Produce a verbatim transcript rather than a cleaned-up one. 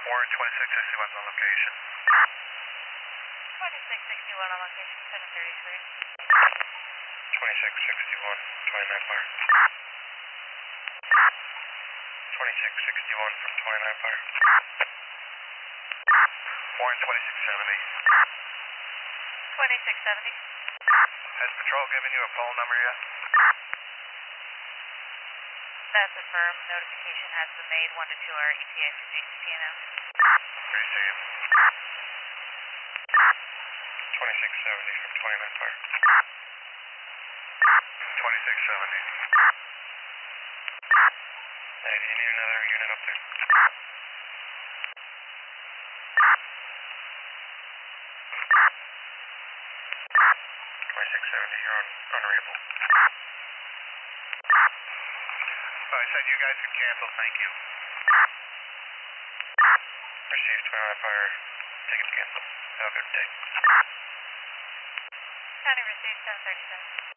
Warren twenty-six sixty-one on location. twenty-six sixty-one on location, seven thirty-three. twenty-six sixty-one, twenty-nine fire. twenty-six sixty-one from twenty-nine fire. Warren twenty-six seventy. twenty-six seventy. Has patrol given you a phone number yet? That's affirmed. Notification has been made. one to two hour E T A for J C P N O. Received. twenty-six seventy from twenty-nine fire. twenty-six seventy. Hey, do you need another unit up there? twenty-six seventy, you're on unreadable. I said you guys can cancel, thank you. Received twenty-nine fire, tickets canceled. Have a good day. County received seven thirty-seven.